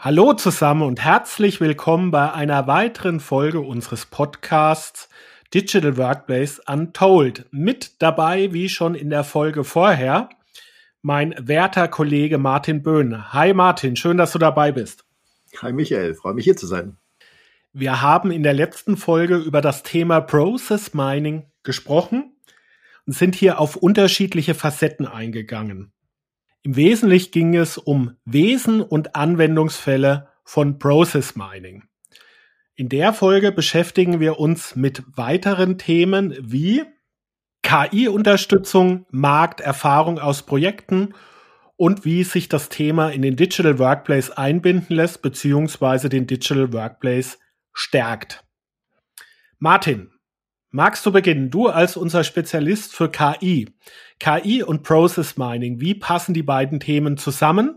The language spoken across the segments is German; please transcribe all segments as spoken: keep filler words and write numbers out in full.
Hallo zusammen und herzlich willkommen bei einer weiteren Folge unseres Podcasts Digital Workplace Untold. Mit dabei, wie schon in der Folge vorher, mein werter Kollege Martin Böhn. Hi Martin, schön, dass du dabei bist. Hi Michael, freue mich hier zu sein. Wir haben in der letzten Folge über das Thema Process Mining gesprochen und sind hier auf unterschiedliche Facetten eingegangen. Im Wesentlichen ging es um Wesen und Anwendungsfälle von Process Mining. In der Folge beschäftigen wir uns mit weiteren Themen wie K I-Unterstützung, Markterfahrung aus Projekten und wie sich das Thema in den Digital Workplace einbinden lässt bzw. den Digital Workplace stärkt. Martin, magst du beginnen? Du als unser Spezialist für K I. K I und Process Mining, wie passen die beiden Themen zusammen?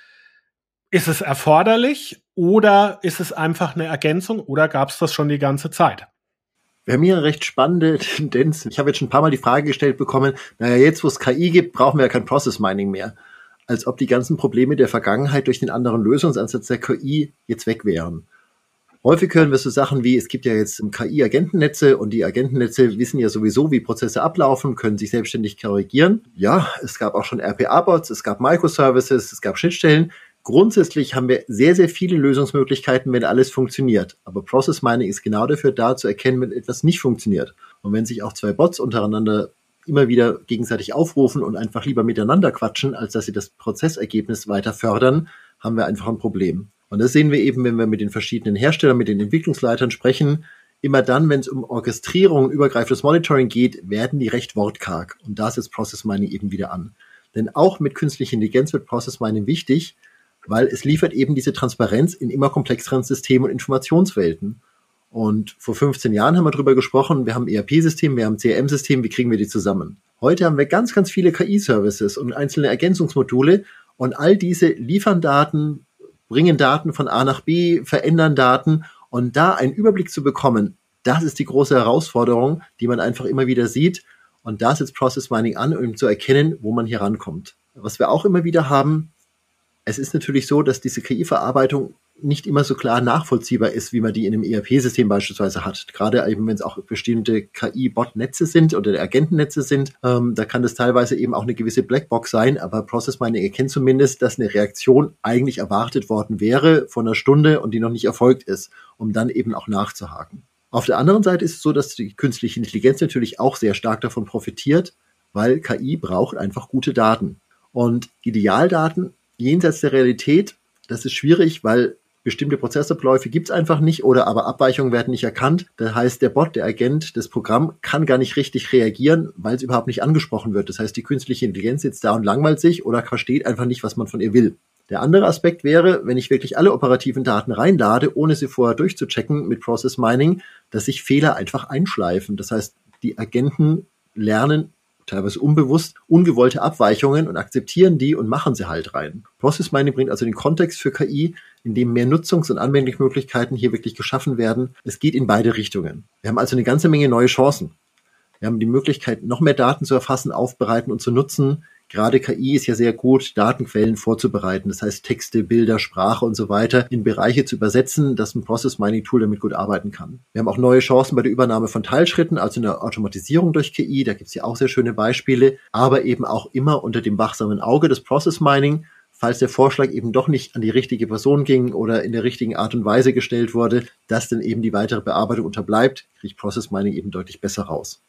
Ist es erforderlich oder ist es einfach eine Ergänzung oder gab es das schon die ganze Zeit? Wir haben hier eine recht spannende Tendenz. Ich habe jetzt schon ein paar Mal die Frage gestellt bekommen, naja, jetzt wo es K I gibt, brauchen wir ja kein Process Mining mehr. Als ob die ganzen Probleme der Vergangenheit durch den anderen Lösungsansatz der K I jetzt weg wären. Häufig hören wir so Sachen wie, es gibt ja jetzt K I-Agentennetze und die Agentennetze wissen ja sowieso, wie Prozesse ablaufen, können sich selbstständig korrigieren. Ja, es gab auch schon R P A-Bots, es gab Microservices, es gab Schnittstellen. Grundsätzlich haben wir sehr, sehr viele Lösungsmöglichkeiten, wenn alles funktioniert. Aber Process Mining ist genau dafür da, zu erkennen, wenn etwas nicht funktioniert. Und wenn sich auch zwei Bots untereinander immer wieder gegenseitig aufrufen und einfach lieber miteinander quatschen, als dass sie das Prozessergebnis weiter fördern, haben wir einfach ein Problem. Und das sehen wir eben, wenn wir mit den verschiedenen Herstellern, mit den Entwicklungsleitern sprechen. Immer dann, wenn es um Orchestrierung und übergreifendes Monitoring geht, werden die recht wortkarg. Und da setzt Process Mining eben wieder an. Denn auch mit künstlicher Intelligenz wird Process Mining wichtig, weil es liefert eben diese Transparenz in immer komplexeren Systemen und Informationswelten. Und vor fünfzehn Jahren haben wir darüber gesprochen, wir haben ein E R P-System, wir haben ein C R M-System, wie kriegen wir die zusammen? Heute haben wir ganz, ganz viele K I-Services und einzelne Ergänzungsmodule und all diese liefern Daten, bringen Daten von A nach B, verändern Daten und da einen Überblick zu bekommen, das ist die große Herausforderung, die man einfach immer wieder sieht und da setzt Process Mining an, um zu erkennen, wo man hier rankommt. Was wir auch immer wieder haben, es ist natürlich so, dass diese K I-Verarbeitung nicht immer so klar nachvollziehbar ist, wie man die in einem E R P-System beispielsweise hat. Gerade eben, wenn es auch bestimmte K I-Bot-Netze sind oder Agentennetze sind, ähm, da kann das teilweise eben auch eine gewisse Blackbox sein, aber Process Mining erkennt zumindest, dass eine Reaktion eigentlich erwartet worden wäre von einer Stunde und die noch nicht erfolgt ist, um dann eben auch nachzuhaken. Auf der anderen Seite ist es so, dass die künstliche Intelligenz natürlich auch sehr stark davon profitiert, weil K I braucht einfach gute Daten. Und Idealdaten jenseits der Realität, das ist schwierig, weil bestimmte Prozessabläufe gibt es einfach nicht oder aber Abweichungen werden nicht erkannt. Das heißt, der Bot, der Agent, das Programm kann gar nicht richtig reagieren, weil es überhaupt nicht angesprochen wird. Das heißt, die künstliche Intelligenz sitzt da und langweilt sich oder versteht einfach nicht, was man von ihr will. Der andere Aspekt wäre, wenn ich wirklich alle operativen Daten reinlade, ohne sie vorher durchzuchecken mit Process Mining, dass sich Fehler einfach einschleifen. Das heißt, die Agenten lernen teilweise unbewusst, ungewollte Abweichungen und akzeptieren die und machen sie halt rein. Process Mining bringt also den Kontext für K I, in dem mehr Nutzungs- und Anwendungsmöglichkeiten hier wirklich geschaffen werden. Es geht in beide Richtungen. Wir haben also eine ganze Menge neue Chancen. Wir haben die Möglichkeit, noch mehr Daten zu erfassen, aufbereiten und zu nutzen. Gerade K I ist ja sehr gut, Datenquellen vorzubereiten. Das heißt, Texte, Bilder, Sprache und so weiter in Bereiche zu übersetzen, dass ein Process Mining Tool damit gut arbeiten kann. Wir haben auch neue Chancen bei der Übernahme von Teilschritten, also in der Automatisierung durch K I. Da gibt es ja auch sehr schöne Beispiele, aber eben auch immer unter dem wachsamen Auge des Process Mining, falls der Vorschlag eben doch nicht an die richtige Person ging oder in der richtigen Art und Weise gestellt wurde, dass dann eben die weitere Bearbeitung unterbleibt, kriegt Process Mining eben deutlich besser raus.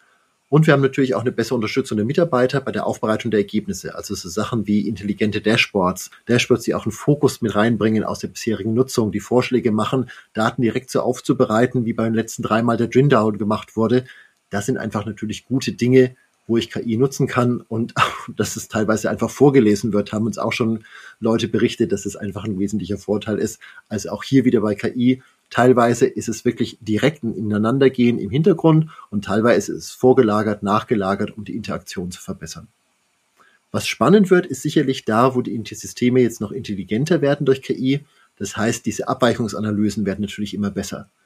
Und wir haben natürlich auch eine bessere Unterstützung der Mitarbeiter bei der Aufbereitung der Ergebnisse. Also so Sachen wie intelligente Dashboards. Dashboards, die auch einen Fokus mit reinbringen aus der bisherigen Nutzung, die Vorschläge machen, Daten direkt so aufzubereiten, wie beim letzten dreimal der Drindown gemacht wurde. Das sind einfach natürlich gute Dinge, wo ich K I nutzen kann und dass es teilweise einfach vorgelesen wird, haben uns auch schon Leute berichtet, dass es einfach ein wesentlicher Vorteil ist. Also auch hier wieder bei K I. Teilweise ist es wirklich direkt ein Ineinandergehen im Hintergrund und teilweise ist es vorgelagert, nachgelagert, um die Interaktion zu verbessern. Was spannend wird, ist sicherlich da, wo die Systeme jetzt noch intelligenter werden durch K I. Das heißt, diese Abweichungsanalysen werden natürlich immer besser.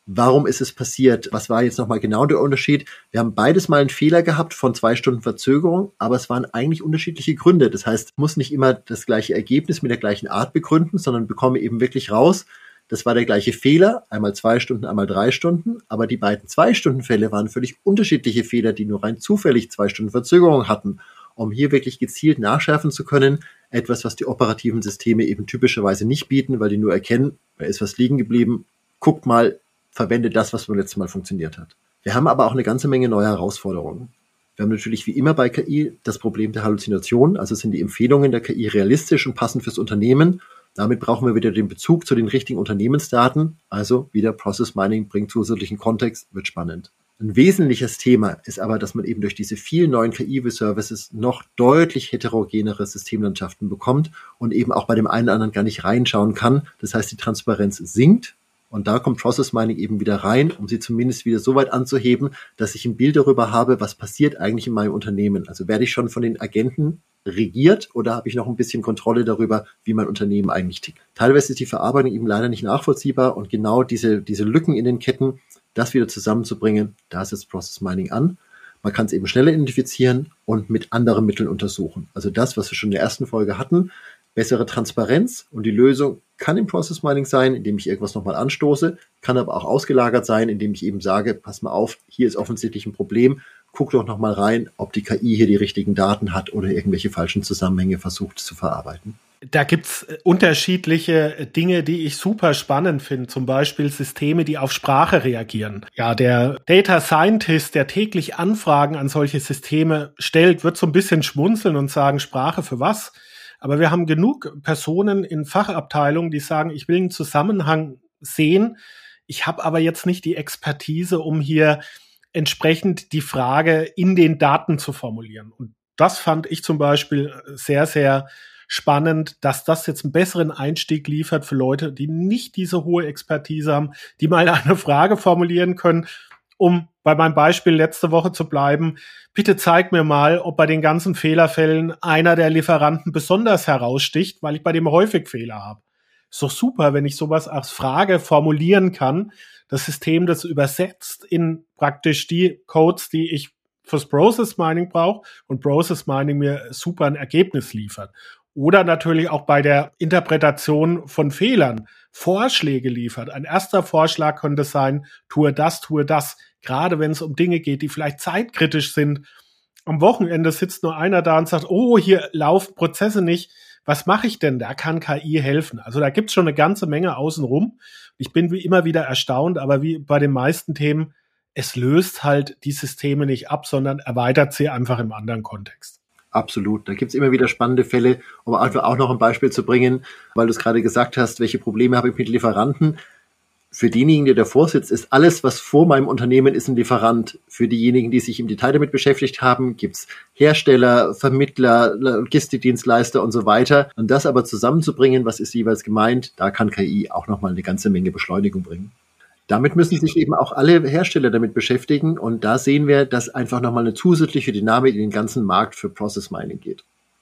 Warum ist es passiert? Was war jetzt nochmal genau der Unterschied? Wir haben beides mal einen Fehler gehabt von zwei Stunden Verzögerung, aber es waren eigentlich unterschiedliche Gründe. Das heißt, ich muss nicht immer das gleiche Ergebnis mit der gleichen Art begründen, sondern bekomme eben wirklich raus, das war der gleiche Fehler, einmal zwei Stunden, einmal drei Stunden, aber die beiden Zwei-Stunden-Fälle waren völlig unterschiedliche Fehler, die nur rein zufällig zwei Stunden Verzögerung hatten, um hier wirklich gezielt nachschärfen zu können. Etwas, was die operativen Systeme eben typischerweise nicht bieten, weil die nur erkennen, da ist was liegen geblieben, guckt mal, verwende das, was beim letzten Mal funktioniert hat. Wir haben aber auch eine ganze Menge neuer Herausforderungen. Wir haben natürlich wie immer bei K I das Problem der Halluzination, also sind die Empfehlungen der K I realistisch und passend fürs Unternehmen. Damit brauchen wir wieder den Bezug zu den richtigen Unternehmensdaten, also wieder Process Mining bringt zusätzlichen Kontext, wird spannend. Ein wesentliches Thema ist aber, dass man eben durch diese vielen neuen K I-Services noch deutlich heterogenere Systemlandschaften bekommt und eben auch bei dem einen oder anderen gar nicht reinschauen kann. Das heißt, die Transparenz sinkt. Und da kommt Process Mining eben wieder rein, um sie zumindest wieder so weit anzuheben, dass ich ein Bild darüber habe, was passiert eigentlich in meinem Unternehmen. Also werde ich schon von den Agenten regiert oder habe ich noch ein bisschen Kontrolle darüber, wie mein Unternehmen eigentlich tickt. Teilweise ist die Verarbeitung eben leider nicht nachvollziehbar und genau diese, diese Lücken in den Ketten, das wieder zusammenzubringen, da setzt Process Mining an. Man kann es eben schneller identifizieren und mit anderen Mitteln untersuchen. Also das, was wir schon in der ersten Folge hatten, bessere Transparenz und die Lösung kann im Process Mining sein, indem ich irgendwas nochmal anstoße, kann aber auch ausgelagert sein, indem ich eben sage, pass mal auf, hier ist offensichtlich ein Problem, guck doch nochmal rein, ob die K I hier die richtigen Daten hat oder irgendwelche falschen Zusammenhänge versucht zu verarbeiten. Da gibt's unterschiedliche Dinge, die ich super spannend finde. Zum Beispiel Systeme, die auf Sprache reagieren. Ja, der Data Scientist, der täglich Anfragen an solche Systeme stellt, wird so ein bisschen schmunzeln und sagen, Sprache für was? Aber wir haben genug Personen in Fachabteilungen, die sagen, ich will einen Zusammenhang sehen. Ich habe aber jetzt nicht die Expertise, um hier entsprechend die Frage in den Daten zu formulieren. Und das fand ich zum Beispiel sehr, sehr spannend, dass das jetzt einen besseren Einstieg liefert für Leute, die nicht diese hohe Expertise haben, die mal eine Frage formulieren können, um bei meinem Beispiel letzte Woche zu bleiben. Bitte zeig mir mal, ob bei den ganzen Fehlerfällen einer der Lieferanten besonders heraussticht, weil ich bei dem häufig Fehler habe. Ist doch super, wenn ich sowas als Frage formulieren kann, das System das übersetzt in praktisch die Codes, die ich fürs Process Mining brauche und Process Mining mir super ein Ergebnis liefert. Oder natürlich auch bei der Interpretation von Fehlern Vorschläge liefert. Ein erster Vorschlag könnte sein, tue das, tue das. Gerade wenn es um Dinge geht, die vielleicht zeitkritisch sind. Am Wochenende sitzt nur einer da und sagt, oh, hier laufen Prozesse nicht. Was mache ich denn? Da kann K I helfen. Also da gibt's schon eine ganze Menge außenrum. Ich bin wie immer wieder erstaunt, aber wie bei den meisten Themen, es löst halt die Systeme nicht ab, sondern erweitert sie einfach im anderen Kontext. Absolut. Da gibt's immer wieder spannende Fälle, um einfach auch noch ein Beispiel zu bringen, weil du es gerade gesagt hast, welche Probleme habe ich mit Lieferanten. Für denjenigen, der davor sitzt, ist alles, was vor meinem Unternehmen ist, ein Lieferant. Für diejenigen, die sich im Detail damit beschäftigt haben, gibt's Hersteller, Vermittler, Logistikdienstleister und so weiter. Und das aber zusammenzubringen, was ist jeweils gemeint, da kann K I auch nochmal eine ganze Menge Beschleunigung bringen. Damit müssen sich eben auch alle Hersteller damit beschäftigen. Und da sehen wir, dass einfach nochmal eine zusätzliche Dynamik in den ganzen Markt für Process Mining geht.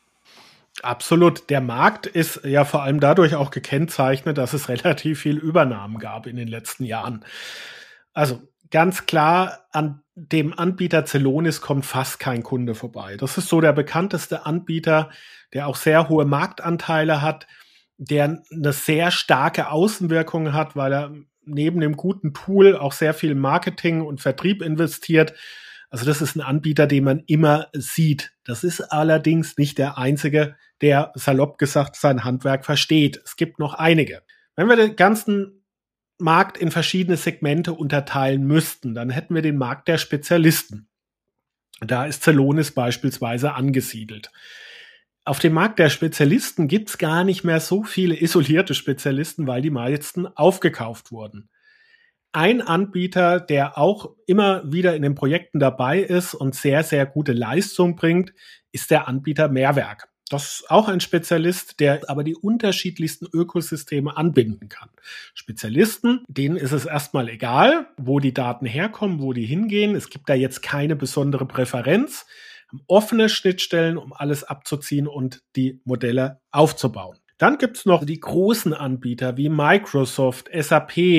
Absolut. Der Markt ist ja vor allem dadurch auch gekennzeichnet, dass es relativ viel Übernahmen gab in den letzten Jahren. Also ganz klar, an dem Anbieter Celonis kommt fast kein Kunde vorbei. Das ist so der bekannteste Anbieter, der auch sehr hohe Marktanteile hat, der eine sehr starke Außenwirkung hat, weil er neben dem guten Tool auch sehr viel Marketing und Vertrieb investiert. Also das ist ein Anbieter, den man immer sieht. Das ist allerdings nicht der einzige, der salopp gesagt sein Handwerk versteht. Es gibt noch einige. Wenn wir den ganzen Markt in verschiedene Segmente unterteilen müssten, dann hätten wir den Markt der Spezialisten. Da ist Celonis beispielsweise angesiedelt. Auf dem Markt der Spezialisten gibt's gar nicht mehr so viele isolierte Spezialisten, weil die meisten aufgekauft wurden. Ein Anbieter, der auch immer wieder in den Projekten dabei ist und sehr, sehr gute Leistung bringt, ist der Anbieter Mehrwerk. Das ist auch ein Spezialist, der aber die unterschiedlichsten Ökosysteme anbinden kann. Spezialisten, denen ist es erstmal egal, wo die Daten herkommen, wo die hingehen. Es gibt da jetzt keine besondere Präferenz. Haben offene Schnittstellen, um alles abzuziehen und die Modelle aufzubauen. Dann gibt es noch die großen Anbieter wie Microsoft, S A P,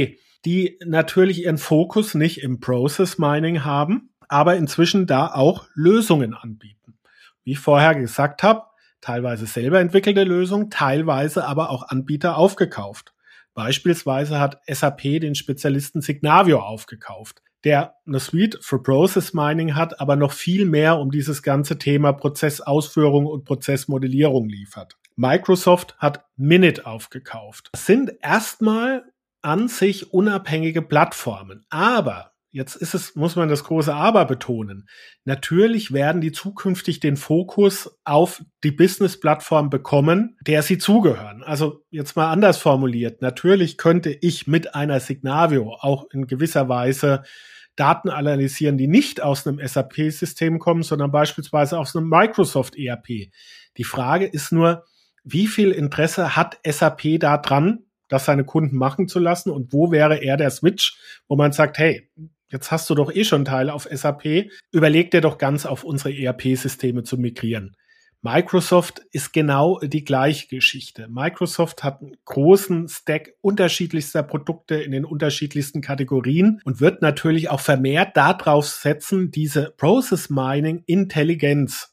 die natürlich ihren Fokus nicht im Process Mining haben, aber inzwischen da auch Lösungen anbieten. Wie ich vorher gesagt habe, teilweise selber entwickelte Lösungen, teilweise aber auch Anbieter aufgekauft. Beispielsweise hat S A P den Spezialisten Signavio aufgekauft, der eine Suite für Process Mining hat, aber noch viel mehr um dieses ganze Thema Prozessausführung und Prozessmodellierung liefert. Microsoft hat Minit aufgekauft. Das sind erstmal an sich unabhängige Plattformen, aber jetzt ist es, muss man das große Aber betonen. Natürlich werden die zukünftig den Fokus auf die Business-Plattform bekommen, der sie zugehören. Also jetzt mal anders formuliert. Natürlich könnte ich mit einer Signavio auch in gewisser Weise Daten analysieren, die nicht aus einem S A P-System kommen, sondern beispielsweise aus einem Microsoft E R P. Die Frage ist nur, wie viel Interesse hat S A P da dran, das seine Kunden machen zu lassen, und wo wäre eher der Switch, wo man sagt, hey, jetzt hast du doch eh schon Teile auf S A P, überleg dir doch ganz auf unsere E R P-Systeme zu migrieren. Microsoft ist genau die gleiche Geschichte. Microsoft hat einen großen Stack unterschiedlichster Produkte in den unterschiedlichsten Kategorien und wird natürlich auch vermehrt darauf setzen, diese Process Mining Intelligenz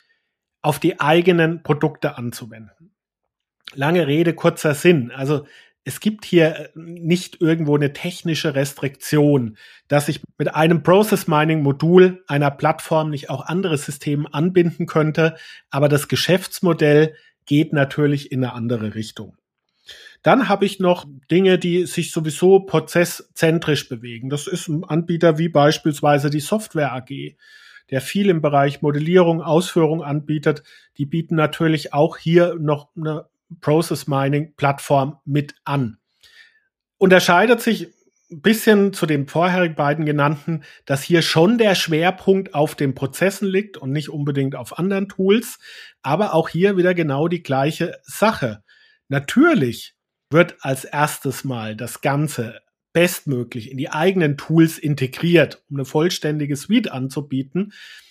auf die eigenen Produkte anzuwenden. Lange Rede, kurzer Sinn. Also es gibt hier nicht irgendwo eine technische Restriktion, dass ich mit einem Process Mining Modul einer Plattform nicht auch andere Systeme anbinden könnte, aber das Geschäftsmodell geht natürlich in eine andere Richtung. Dann habe ich noch Dinge, die sich sowieso prozesszentrisch bewegen. Das ist ein Anbieter wie beispielsweise die Software A G, der viel im Bereich Modellierung, Ausführung anbietet. Die bieten natürlich auch hier noch eine Process Mining Plattform mit an. Unterscheidet sich ein bisschen zu den vorherigen beiden genannten, dass hier schon der Schwerpunkt auf den Prozessen liegt und nicht unbedingt auf anderen Tools, aber auch hier wieder genau die gleiche Sache. Natürlich wird als erstes mal das Ganze bestmöglich in die eigenen Tools integriert, um eine vollständige Suite anzubieten.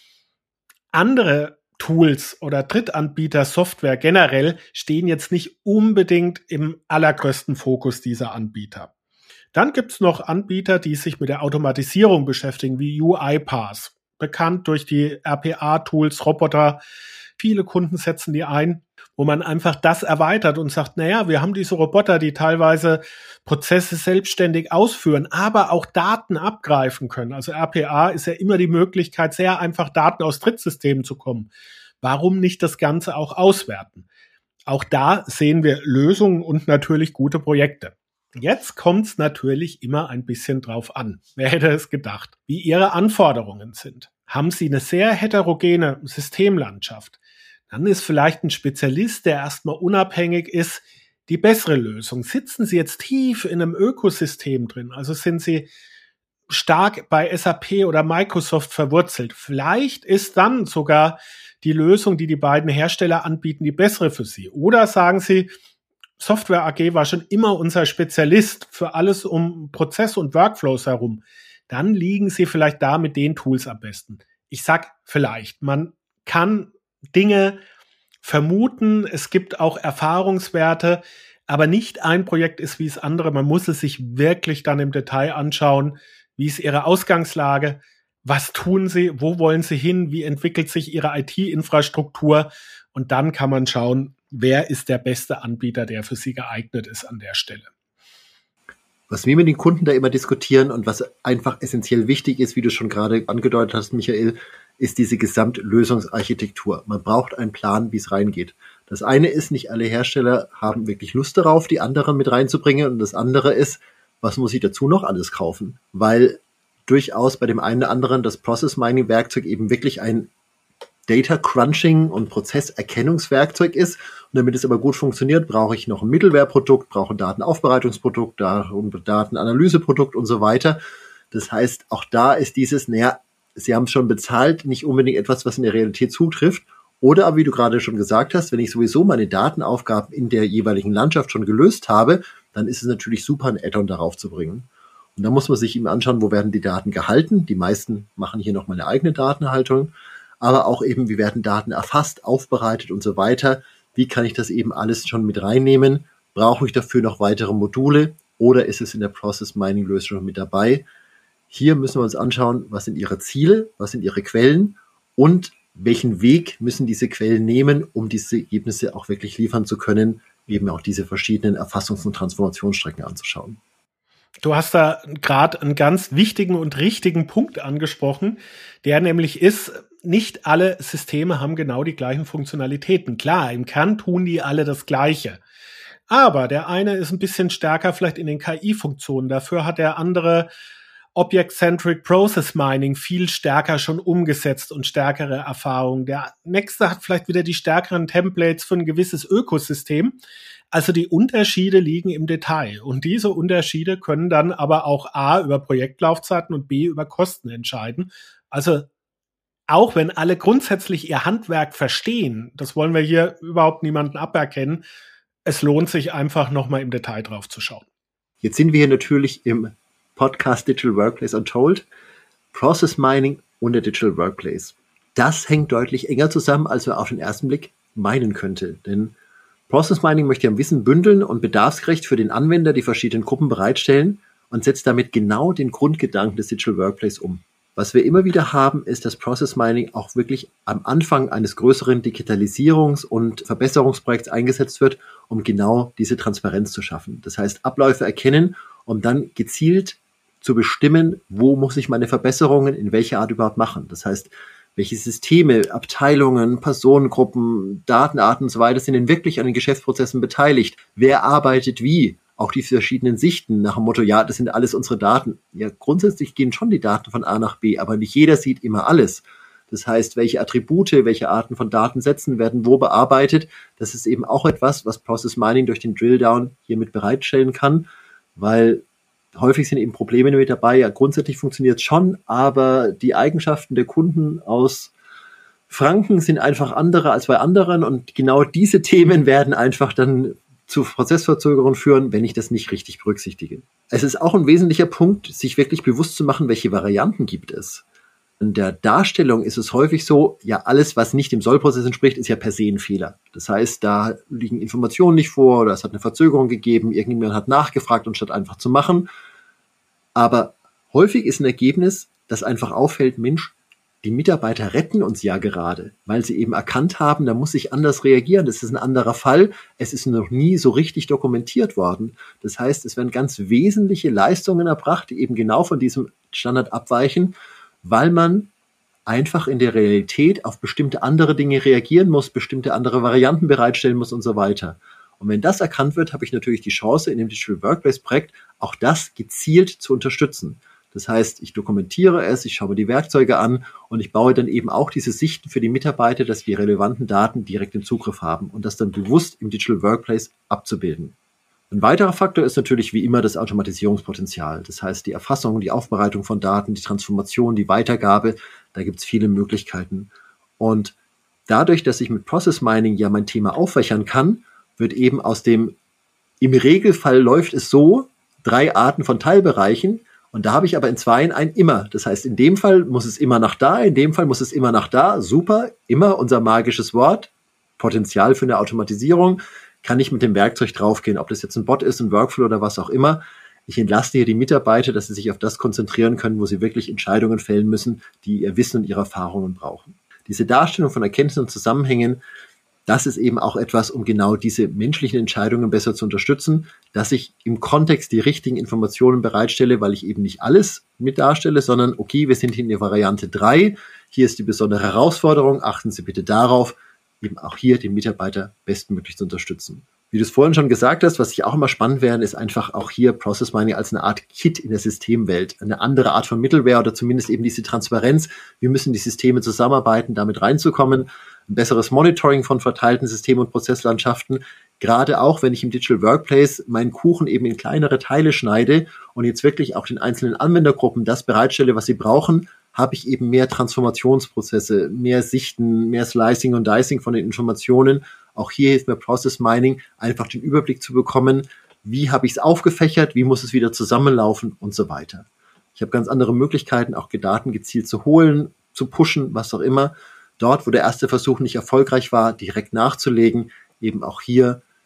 Andere Tools oder Drittanbieter Software generell stehen jetzt nicht unbedingt im allergrößten Fokus dieser Anbieter. Dann gibt's noch Anbieter, die sich mit der Automatisierung beschäftigen, wie UiPath, bekannt durch die R P A-Tools, Roboter. Viele Kunden setzen die ein, wo man einfach das erweitert und sagt, naja, wir haben diese Roboter, die teilweise Prozesse selbstständig ausführen, aber auch Daten abgreifen können. Also R P A ist ja immer die Möglichkeit, sehr einfach Daten aus Drittsystemen zu kommen. Warum nicht das Ganze auch auswerten? Auch da sehen wir Lösungen und natürlich gute Projekte. Jetzt kommt es natürlich immer ein bisschen drauf an. Wer hätte es gedacht? Wie Ihre Anforderungen sind. Haben Sie eine sehr heterogene Systemlandschaft? Dann ist vielleicht ein Spezialist, der erstmal unabhängig ist, die bessere Lösung. Sitzen Sie jetzt tief in einem Ökosystem drin? Also sind Sie stark bei S A P oder Microsoft verwurzelt? Vielleicht ist dann sogar die Lösung, die die beiden Hersteller anbieten, die bessere für Sie. Oder sagen Sie, Software A G war schon immer unser Spezialist für alles um Prozess und Workflows herum. Dann liegen Sie vielleicht da mit den Tools am besten. Ich sag vielleicht, man kann Dinge vermuten, es gibt auch Erfahrungswerte, aber nicht ein Projekt ist wie das andere. Man muss es sich wirklich dann im Detail anschauen. Wie ist Ihre Ausgangslage? Was tun Sie? Wo wollen Sie hin? Wie entwickelt sich Ihre I T-Infrastruktur? Und dann kann man schauen, wer ist der beste Anbieter, der für Sie geeignet ist an der Stelle. Was wir mit den Kunden da immer diskutieren und was einfach essentiell wichtig ist, wie du schon gerade angedeutet hast, Michael, ist diese Gesamtlösungsarchitektur. Man braucht einen Plan, wie es reingeht. Das eine ist, nicht alle Hersteller haben wirklich Lust darauf, die anderen mit reinzubringen. Und das andere ist, was muss ich dazu noch alles kaufen? Weil durchaus bei dem einen oder anderen das Process Mining Werkzeug eben wirklich ein Data Crunching und Prozesserkennungswerkzeug ist. Und damit es aber gut funktioniert, brauche ich noch ein Mittelwareprodukt, brauche ein Datenaufbereitungsprodukt, ein Datenanalyseprodukt und so weiter. Das heißt, auch da ist dieses, naja, Sie haben es schon bezahlt, nicht unbedingt etwas, was in der Realität zutrifft. Oder aber, wie du gerade schon gesagt hast, wenn ich sowieso meine Datenaufgaben in der jeweiligen Landschaft schon gelöst habe, dann ist es natürlich super, ein Add-on darauf zu bringen. Und dann muss man sich eben anschauen, wo werden die Daten gehalten. Die meisten machen hier noch mal eine eigene Datenhaltung. Aber auch eben, wie werden Daten erfasst, aufbereitet und so weiter. Wie kann ich das eben alles schon mit reinnehmen? Brauche ich dafür noch weitere Module? oder ist es in der Process Mining Lösung schon mit dabei? Hier müssen wir uns anschauen, was sind ihre Ziele, was sind ihre Quellen und welchen Weg müssen diese Quellen nehmen, um diese Ergebnisse auch wirklich liefern zu können, eben auch diese verschiedenen Erfassungs- und Transformationsstrecken anzuschauen. Du hast da gerade einen ganz wichtigen und richtigen Punkt angesprochen, der nämlich ist, nicht alle Systeme haben genau die gleichen Funktionalitäten. Klar, im Kern tun die alle das Gleiche. Aber der eine ist ein bisschen stärker vielleicht in den K I-Funktionen. Dafür hat der andere Object-Centric Process Mining viel stärker schon umgesetzt und stärkere Erfahrungen. Der nächste hat vielleicht wieder die stärkeren Templates für ein gewisses Ökosystem. Also die Unterschiede liegen im Detail. Und diese Unterschiede können dann aber auch A über Projektlaufzeiten und B über Kosten entscheiden. Also auch wenn alle grundsätzlich ihr Handwerk verstehen, das wollen wir hier überhaupt niemanden aberkennen, es lohnt sich einfach nochmal im Detail drauf zu schauen. Jetzt sind wir hier natürlich im Podcast Digital Workplace Untold, Process Mining und der Digital Workplace. Das hängt deutlich enger zusammen, als man auf den ersten Blick meinen könnte. Denn Process Mining möchte ja Wissen bündeln und bedarfsgerecht für den Anwender die verschiedenen Gruppen bereitstellen und setzt damit genau den Grundgedanken des Digital Workplace um. Was wir immer wieder haben, ist, dass Process Mining auch wirklich am Anfang eines größeren Digitalisierungs- und Verbesserungsprojekts eingesetzt wird, um genau diese Transparenz zu schaffen. Das heißt, Abläufe erkennen, um dann gezielt zu bestimmen, wo muss ich meine Verbesserungen in welcher Art überhaupt machen. Das heißt, welche Systeme, Abteilungen, Personengruppen, Datenarten und so weiter sind denn wirklich an den Geschäftsprozessen beteiligt? Wer arbeitet wie? Auch die verschiedenen Sichten nach dem Motto, ja, das sind alles unsere Daten. Ja, grundsätzlich gehen schon die Daten von A nach B, aber nicht jeder sieht immer alles. Das heißt, welche Attribute, welche Arten von Datensätzen werden wo bearbeitet, das ist eben auch etwas, was Process Mining durch den Drilldown hiermit bereitstellen kann, weil häufig sind eben Probleme mit dabei. Ja, grundsätzlich funktioniert es schon, aber die Eigenschaften der Kunden aus Franken sind einfach andere als bei anderen und genau diese Themen werden einfach dann zu Prozessverzögerungen führen, wenn ich das nicht richtig berücksichtige. Es ist auch ein wesentlicher Punkt, sich wirklich bewusst zu machen, welche Varianten gibt es. In der Darstellung ist es häufig so, ja, alles, was nicht dem Sollprozess entspricht, ist ja per se ein Fehler. Das heißt, da liegen Informationen nicht vor oder es hat eine Verzögerung gegeben, irgendjemand hat nachgefragt, anstatt einfach zu machen. Aber häufig ist ein Ergebnis, das einfach auffällt, Mensch, die Mitarbeiter retten uns ja gerade, weil sie eben erkannt haben, da muss ich anders reagieren. Das ist ein anderer Fall. Es ist noch nie so richtig dokumentiert worden. Das heißt, es werden ganz wesentliche Leistungen erbracht, die eben genau von diesem Standard abweichen, weil man einfach in der Realität auf bestimmte andere Dinge reagieren muss, bestimmte andere Varianten bereitstellen muss und so weiter. Und wenn das erkannt wird, habe ich natürlich die Chance, in dem Digital Workplace Projekt auch das gezielt zu unterstützen. Das heißt, ich dokumentiere es, ich schaue mir die Werkzeuge an und ich baue dann eben auch diese Sichten für die Mitarbeiter, dass wir relevanten Daten direkt im Zugriff haben und das dann bewusst im Digital Workplace abzubilden. Ein weiterer Faktor ist natürlich wie immer das Automatisierungspotenzial. Das heißt, die Erfassung, die Aufbereitung von Daten, die Transformation, die Weitergabe, da gibt es viele Möglichkeiten. Und dadurch, dass ich mit Process Mining ja mein Thema auffächern kann, wird eben aus dem, im Regelfall läuft es so, drei Arten von Teilbereichen, und da habe ich aber in zweien ein immer. Das heißt, in dem Fall muss es immer nach da, in dem Fall muss es immer nach da. Super, immer unser magisches Wort. Potenzial für eine Automatisierung. Kann ich mit dem Werkzeug draufgehen, ob das jetzt ein Bot ist, ein Workflow oder was auch immer. Ich entlaste hier die Mitarbeiter, dass sie sich auf das konzentrieren können, wo sie wirklich Entscheidungen fällen müssen, die ihr Wissen und ihre Erfahrungen brauchen. Diese Darstellung von Erkenntnissen und Zusammenhängen, das ist eben auch etwas, um genau diese menschlichen Entscheidungen besser zu unterstützen, dass ich im Kontext die richtigen Informationen bereitstelle, weil ich eben nicht alles mit darstelle, sondern okay, wir sind hier in der Variante drei, hier ist die besondere Herausforderung, achten Sie bitte darauf, eben auch hier den Mitarbeiter bestmöglich zu unterstützen. Wie du es vorhin schon gesagt hast, was ich auch immer spannend wäre, ist einfach auch hier Process Mining als eine Art Kit in der Systemwelt, eine andere Art von Middleware oder zumindest eben diese Transparenz. Wie müssen die Systeme zusammenarbeiten, damit reinzukommen? Ein besseres Monitoring von verteilten Systemen und Prozesslandschaften. Gerade auch, wenn ich im Digital Workplace meinen Kuchen eben in kleinere Teile schneide und jetzt wirklich auch den einzelnen Anwendergruppen das bereitstelle, was sie brauchen, habe ich eben mehr Transformationsprozesse, mehr Sichten, mehr Slicing und Dicing von den Informationen. Auch hier hilft mir Process Mining, einfach den Überblick zu bekommen, wie habe ich es aufgefächert, wie muss es wieder zusammenlaufen und so weiter. Ich habe ganz andere Möglichkeiten, auch Daten gezielt zu holen, zu pushen, was auch immer. Dort, wo der erste Versuch nicht erfolgreich war, direkt nachzulegen, eben auch hier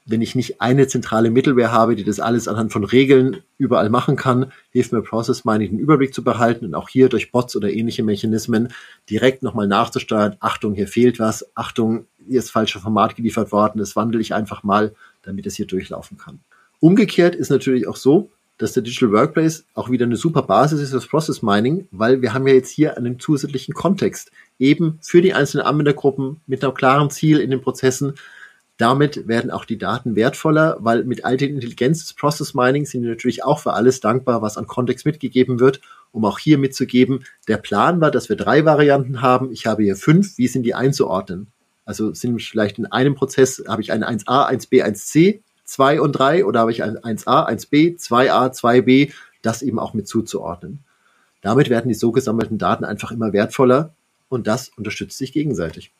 wenn ich nicht eine zentrale Middleware habe, die das alles anhand von Regeln überall machen kann, hilft mir Process Mining, den Überblick zu behalten und auch hier durch Bots oder ähnliche Mechanismen direkt nochmal nachzusteuern. Achtung, hier fehlt was. Achtung, hier ist falsches Format geliefert worden. Das wandle ich einfach mal, damit es hier durchlaufen kann. Umgekehrt ist natürlich auch so, dass der Digital Workplace auch wieder eine super Basis ist fürs Process Mining, weil wir haben ja jetzt hier einen zusätzlichen Kontext, eben für die einzelnen Anwendergruppen mit einem klaren Ziel in den Prozessen. Damit werden auch die Daten wertvoller, weil mit all den Intelligenz des Process Mining sind wir natürlich auch für alles dankbar, was an Kontext mitgegeben wird, um auch hier mitzugeben, der Plan war, dass wir drei Varianten haben. Ich habe hier fünf. Wie sind die einzuordnen? Also sind vielleicht in einem Prozess, habe ich eine eins a, eins b, eins c, zwei und drei, oder habe ich ein eins a, eins b, zwei a, zwei b, das eben auch mit zuzuordnen. Damit werden die so gesammelten Daten einfach immer wertvoller und das unterstützt sich gegenseitig.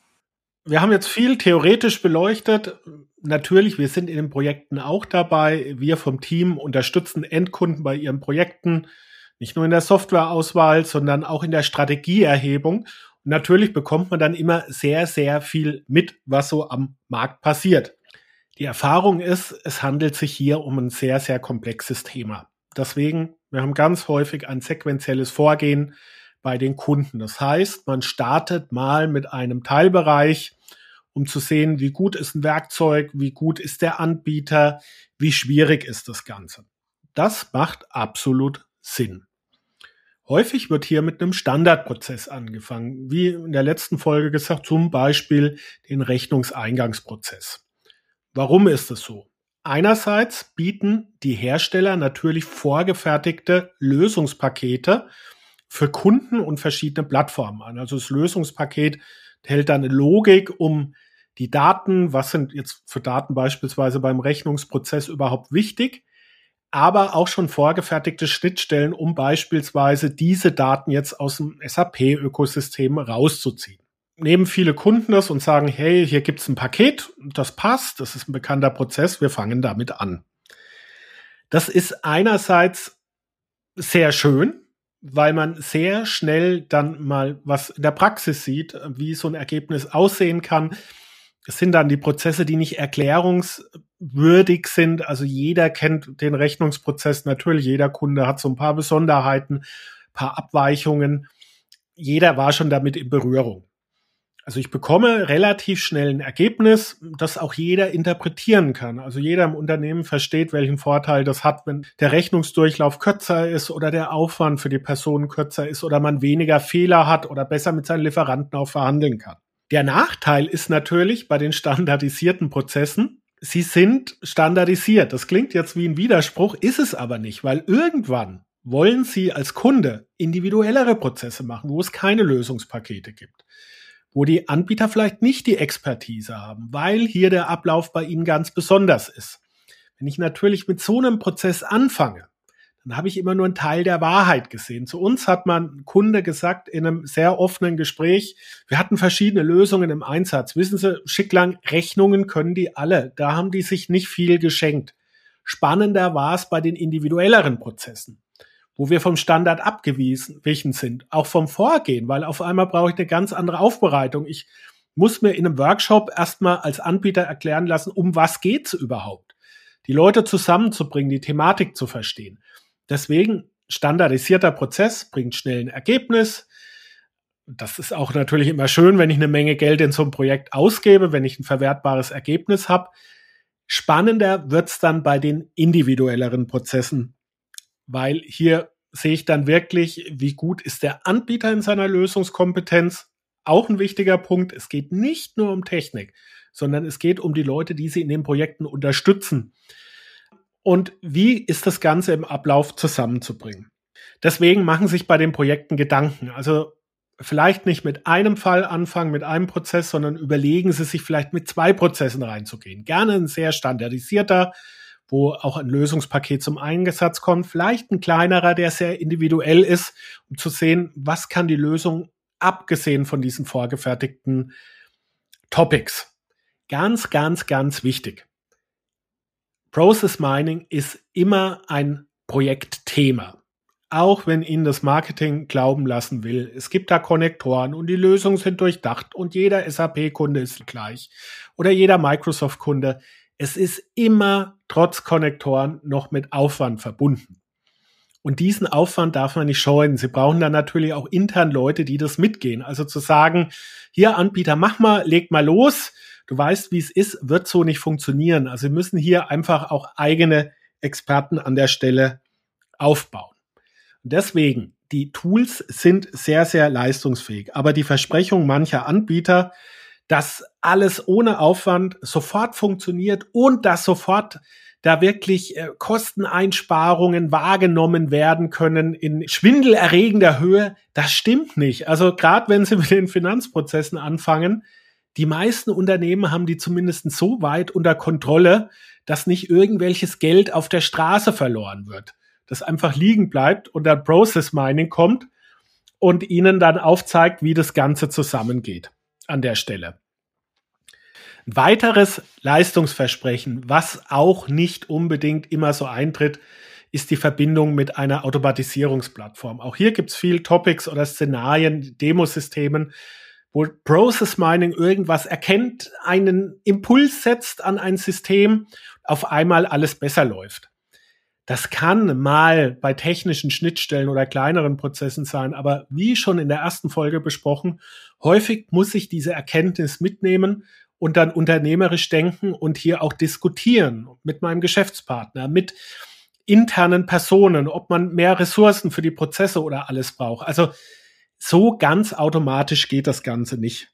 Wir haben jetzt viel theoretisch beleuchtet. Natürlich, wir sind in den Projekten auch dabei. Wir vom Team unterstützen Endkunden bei ihren Projekten, nicht nur in der Softwareauswahl, sondern auch in der Strategieerhebung. Und natürlich bekommt man dann immer sehr, sehr viel mit, was so am Markt passiert. Die Erfahrung ist, es handelt sich hier um ein sehr, sehr komplexes Thema. Deswegen, wir haben ganz häufig ein sequenzielles Vorgehen bei den Kunden. Das heißt, man startet mal mit einem Teilbereich, um zu sehen, wie gut ist ein Werkzeug, wie gut ist der Anbieter, wie schwierig ist das Ganze. Das macht absolut Sinn. Häufig wird hier mit einem Standardprozess angefangen, wie in der letzten Folge gesagt, zum Beispiel den Rechnungseingangsprozess. Warum ist es so? Einerseits bieten die Hersteller natürlich vorgefertigte Lösungspakete für Kunden und verschiedene Plattformen an. Also das Lösungspaket enthält dann eine Logik, um die Daten, was sind jetzt für Daten beispielsweise beim Rechnungsprozess überhaupt wichtig, aber auch schon vorgefertigte Schnittstellen, um beispielsweise diese Daten jetzt aus dem S A P-Ökosystem rauszuziehen. Nehmen viele Kunden das und sagen, hey, hier gibt's ein Paket, das passt, das ist ein bekannter Prozess, wir fangen damit an. Das ist einerseits sehr schön, weil man sehr schnell dann mal was in der Praxis sieht, wie so ein Ergebnis aussehen kann. Es sind dann die Prozesse, die nicht erklärungswürdig sind. Also jeder kennt den Rechnungsprozess. Natürlich, jeder Kunde hat so ein paar Besonderheiten, ein paar Abweichungen. Jeder war schon damit in Berührung. Also ich bekomme relativ schnell ein Ergebnis, das auch jeder interpretieren kann. Also jeder im Unternehmen versteht, welchen Vorteil das hat, wenn der Rechnungsdurchlauf kürzer ist oder der Aufwand für die Person kürzer ist oder man weniger Fehler hat oder besser mit seinen Lieferanten auch verhandeln kann. Der Nachteil ist natürlich bei den standardisierten Prozessen, sie sind standardisiert. Das klingt jetzt wie ein Widerspruch, ist es aber nicht, weil irgendwann wollen Sie als Kunde individuellere Prozesse machen, wo es keine Lösungspakete gibt, wo die Anbieter vielleicht nicht die Expertise haben, weil hier der Ablauf bei ihnen ganz besonders ist. Wenn ich natürlich mit so einem Prozess anfange, dann habe ich immer nur einen Teil der Wahrheit gesehen. Zu uns hat man ein Kunde gesagt in einem sehr offenen Gespräch, wir hatten verschiedene Lösungen im Einsatz. Wissen Sie, Schicklang, Rechnungen können die alle. Da haben die sich nicht viel geschenkt. Spannender war es bei den individuelleren Prozessen, wo wir vom Standard abgewichen sind, auch vom Vorgehen, weil auf einmal brauche ich eine ganz andere Aufbereitung. Ich muss mir in einem Workshop erstmal als Anbieter erklären lassen, um was geht's überhaupt. Die Leute zusammenzubringen, die Thematik zu verstehen. Deswegen standardisierter Prozess bringt schnell ein Ergebnis. Das ist auch natürlich immer schön, wenn ich eine Menge Geld in so ein Projekt ausgebe, wenn ich ein verwertbares Ergebnis habe. Spannender wird's dann bei den individuelleren Prozessen, weil hier sehe ich dann wirklich, wie gut ist der Anbieter in seiner Lösungskompetenz. Auch ein wichtiger Punkt, es geht nicht nur um Technik, sondern es geht um die Leute, die sie in den Projekten unterstützen. Und wie ist das Ganze im Ablauf zusammenzubringen? Deswegen machen sich bei den Projekten Gedanken. Also vielleicht nicht mit einem Fall anfangen, mit einem Prozess, sondern überlegen Sie sich vielleicht mit zwei Prozessen reinzugehen. Gerne ein sehr standardisierter, wo auch ein Lösungspaket zum Einsatz kommt. Vielleicht ein kleinerer, der sehr individuell ist, um zu sehen, was kann die Lösung abgesehen von diesen vorgefertigten Topics. Ganz, ganz, ganz wichtig. Process Mining ist immer ein Projektthema. Auch wenn Ihnen das Marketing glauben lassen will, es gibt da Konnektoren und die Lösungen sind durchdacht und jeder S A P-Kunde ist gleich oder jeder Microsoft-Kunde. es ist immer trotz Konnektoren noch mit Aufwand verbunden. Und diesen Aufwand darf man nicht scheuen. Sie brauchen dann natürlich auch intern Leute, die das mitgehen. Also zu sagen, hier Anbieter, mach mal, leg mal los. Du weißt, wie es ist, wird so nicht funktionieren. Also wir müssen hier einfach auch eigene Experten an der Stelle aufbauen. Und deswegen, die Tools sind sehr, sehr leistungsfähig. Aber die Versprechung mancher Anbieter, dass alles ohne Aufwand sofort funktioniert und dass sofort da wirklich äh, Kosteneinsparungen wahrgenommen werden können in schwindelerregender Höhe, das stimmt nicht. Also gerade wenn Sie mit den Finanzprozessen anfangen, die meisten Unternehmen haben die zumindest so weit unter Kontrolle, dass nicht irgendwelches Geld auf der Straße verloren wird, das einfach liegen bleibt und dann Process Mining kommt und Ihnen dann aufzeigt, wie das Ganze zusammengeht an der Stelle. Ein weiteres Leistungsversprechen, was auch nicht unbedingt immer so eintritt, ist die Verbindung mit einer Automatisierungsplattform. Auch hier gibt es viel Topics oder Szenarien, Demosystemen, wo Process Mining irgendwas erkennt, einen Impuls setzt an ein System, auf einmal alles besser läuft. Das kann mal bei technischen Schnittstellen oder kleineren Prozessen sein, aber wie schon in der ersten Folge besprochen, häufig muss ich diese Erkenntnis mitnehmen und dann unternehmerisch denken und hier auch diskutieren mit meinem Geschäftspartner, mit internen Personen, ob man mehr Ressourcen für die Prozesse oder alles braucht. Also so ganz automatisch geht das Ganze nicht.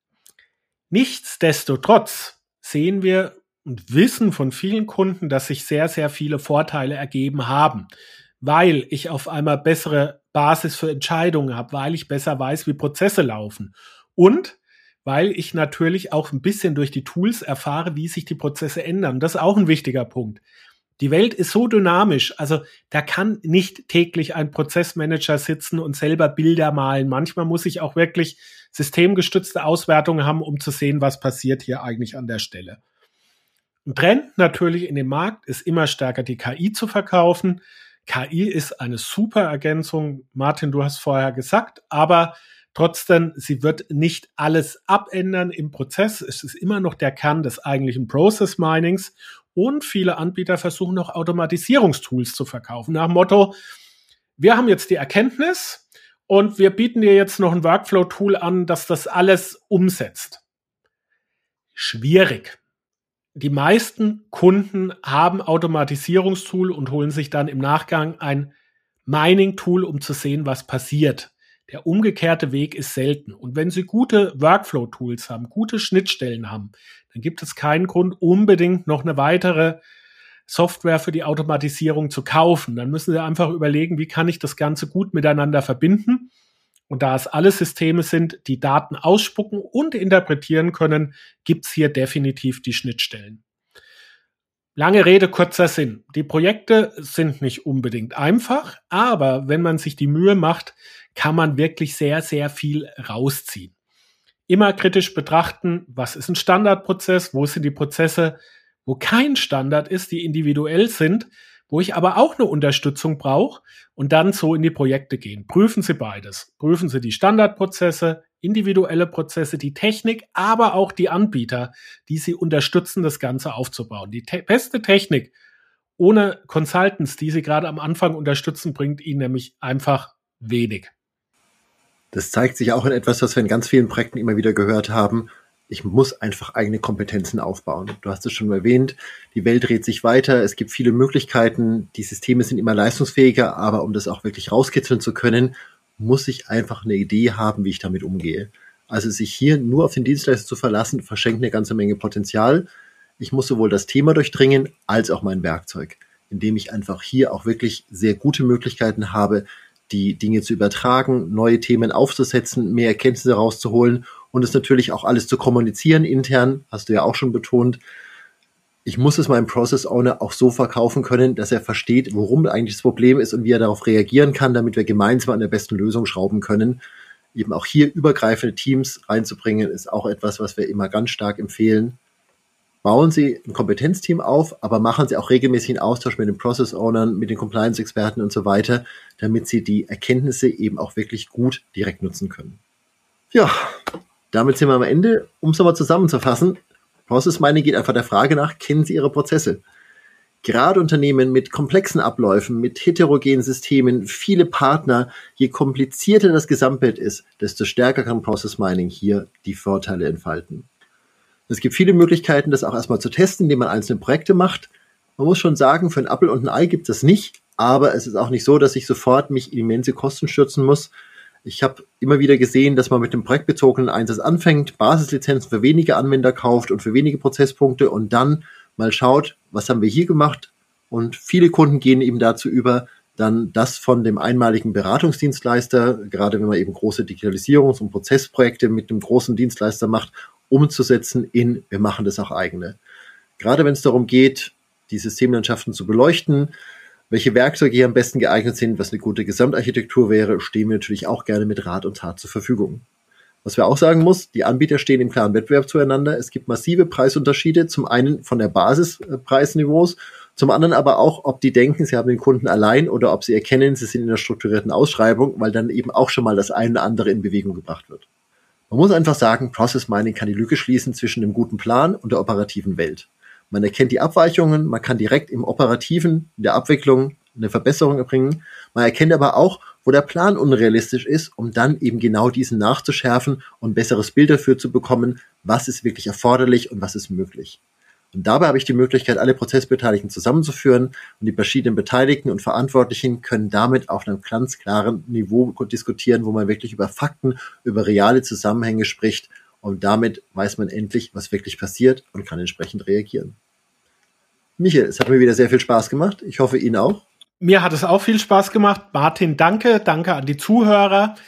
Nichtsdestotrotz sehen wir und wissen von vielen Kunden, dass sich sehr, sehr viele Vorteile ergeben haben, weil ich auf einmal bessere Basis für Entscheidungen habe, weil ich besser weiß, wie Prozesse laufen und weil ich natürlich auch ein bisschen durch die Tools erfahre, wie sich die Prozesse ändern. Das ist auch ein wichtiger Punkt. Die Welt ist so dynamisch, also da kann nicht täglich ein Prozessmanager sitzen und selber Bilder malen. Manchmal muss ich auch wirklich systemgestützte Auswertungen haben, um zu sehen, was passiert hier eigentlich an der Stelle. Ein Trend natürlich in dem Markt ist immer stärker die K I zu verkaufen. K I ist eine super Ergänzung, Martin, du hast vorher gesagt, aber trotzdem, sie wird nicht alles abändern im Prozess. Es ist immer noch der Kern des eigentlichen Process Minings. Und viele Anbieter versuchen noch Automatisierungstools zu verkaufen. Nach dem Motto, wir haben jetzt die Erkenntnis und wir bieten dir jetzt noch ein Workflow-Tool an, das das alles umsetzt. Schwierig. Die meisten Kunden haben Automatisierungstool und holen sich dann im Nachgang ein Mining-Tool, um zu sehen, was passiert. Der umgekehrte Weg ist selten. Und wenn Sie gute Workflow-Tools haben, gute Schnittstellen haben, dann gibt es keinen Grund, unbedingt noch eine weitere Software für die Automatisierung zu kaufen. Dann müssen Sie einfach überlegen, wie kann ich das Ganze gut miteinander verbinden. Und da es alle Systeme sind, die Daten ausspucken und interpretieren können, gibt es hier definitiv die Schnittstellen. Lange Rede, kurzer Sinn. Die Projekte sind nicht unbedingt einfach, aber wenn man sich die Mühe macht, kann man wirklich sehr, sehr viel rausziehen. Immer kritisch betrachten, was ist ein Standardprozess, wo sind die Prozesse, wo kein Standard ist, die individuell sind, wo ich aber auch eine Unterstützung brauche und dann so in die Projekte gehen. Prüfen Sie beides. Prüfen Sie die Standardprozesse, individuelle Prozesse, die Technik, aber auch die Anbieter, die Sie unterstützen, das Ganze aufzubauen. Die te- beste Technik ohne Consultants, die Sie gerade am Anfang unterstützen, bringt Ihnen nämlich einfach wenig. Das zeigt sich auch in etwas, was wir in ganz vielen Projekten immer wieder gehört haben. Ich muss einfach eigene Kompetenzen aufbauen. Du hast es schon erwähnt, die Welt dreht sich weiter, es gibt viele Möglichkeiten, die Systeme sind immer leistungsfähiger, aber um das auch wirklich rauskitzeln zu können, muss ich einfach eine Idee haben, wie ich damit umgehe. Also sich hier nur auf den Dienstleister zu verlassen, verschenkt eine ganze Menge Potenzial. Ich muss sowohl das Thema durchdringen, als auch mein Werkzeug, indem ich einfach hier auch wirklich sehr gute Möglichkeiten habe, die Dinge zu übertragen, neue Themen aufzusetzen, mehr Erkenntnisse rauszuholen und es natürlich auch alles zu kommunizieren intern, hast du ja auch schon betont. Ich muss es meinem Process Owner auch so verkaufen können, dass er versteht, worum eigentlich das Problem ist und wie er darauf reagieren kann, damit wir gemeinsam an der besten Lösung schrauben können. Eben auch hier übergreifende Teams reinzubringen, ist auch etwas, was wir immer ganz stark empfehlen. Bauen Sie ein Kompetenzteam auf, aber machen Sie auch regelmäßig einen Austausch mit den Process Ownern, mit den Compliance-Experten und so weiter, damit Sie die Erkenntnisse eben auch wirklich gut direkt nutzen können. Ja, damit sind wir am Ende. Um es nochmal zusammenzufassen, Process Mining geht einfach der Frage nach, kennen Sie Ihre Prozesse? Gerade Unternehmen mit komplexen Abläufen, mit heterogenen Systemen, viele Partner, je komplizierter das Gesamtbild ist, desto stärker kann Process Mining hier die Vorteile entfalten. Es gibt viele Möglichkeiten, das auch erstmal zu testen, indem man einzelne Projekte macht. Man muss schon sagen, für ein Apfel und ein Ei gibt es nicht, aber es ist auch nicht so, dass ich sofort mich in immense Kosten stürzen muss. Ich habe immer wieder gesehen, dass man mit dem projektbezogenen Einsatz anfängt, Basislizenzen für wenige Anwender kauft und für wenige Prozesspunkte und dann mal schaut, was haben wir hier gemacht, und viele Kunden gehen eben dazu über, dann das von dem einmaligen Beratungsdienstleister, gerade wenn man eben große Digitalisierungs- und Prozessprojekte mit einem großen Dienstleister macht, umzusetzen in, wir machen das auch eigene. Gerade wenn es darum geht, die Systemlandschaften zu beleuchten, welche Werkzeuge hier am besten geeignet sind, was eine gute Gesamtarchitektur wäre, stehen wir natürlich auch gerne mit Rat und Tat zur Verfügung. Was wir auch sagen muss, die Anbieter stehen im klaren Wettbewerb zueinander. Es gibt massive Preisunterschiede, zum einen von der Basispreisniveaus, zum anderen aber auch, ob die denken, sie haben den Kunden allein oder ob sie erkennen, sie sind in einer strukturierten Ausschreibung, weil dann eben auch schon mal das eine oder andere in Bewegung gebracht wird. Man muss einfach sagen, Process Mining kann die Lücke schließen zwischen dem guten Plan und der operativen Welt. Man erkennt die Abweichungen, man kann direkt im Operativen, in der Abwicklung eine Verbesserung erbringen. Man erkennt aber auch, wo der Plan unrealistisch ist, um dann eben genau diesen nachzuschärfen und ein besseres Bild dafür zu bekommen, was ist wirklich erforderlich und was ist möglich. Und dabei habe ich die Möglichkeit, alle Prozessbeteiligten zusammenzuführen, und die verschiedenen Beteiligten und Verantwortlichen können damit auf einem ganz klaren Niveau diskutieren, wo man wirklich über Fakten, über reale Zusammenhänge spricht, und damit weiß man endlich, was wirklich passiert und kann entsprechend reagieren. Michael, es hat mir wieder sehr viel Spaß gemacht. Ich hoffe, Ihnen auch. Mir hat es auch viel Spaß gemacht. Martin, danke. Danke an die Zuhörer.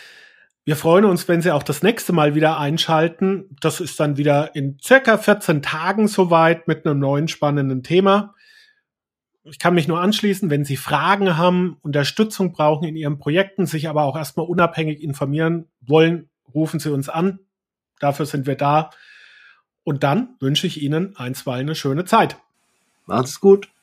Wir freuen uns, wenn Sie auch das nächste Mal wieder einschalten. Das ist dann wieder in circa vierzehn Tagen soweit mit einem neuen spannenden Thema. Ich kann mich nur anschließen, wenn Sie Fragen haben, Unterstützung brauchen in Ihren Projekten, sich aber auch erstmal unabhängig informieren wollen, rufen Sie uns an. Dafür sind wir da. Und dann wünsche ich Ihnen einstweilen eine schöne Zeit. Macht's gut.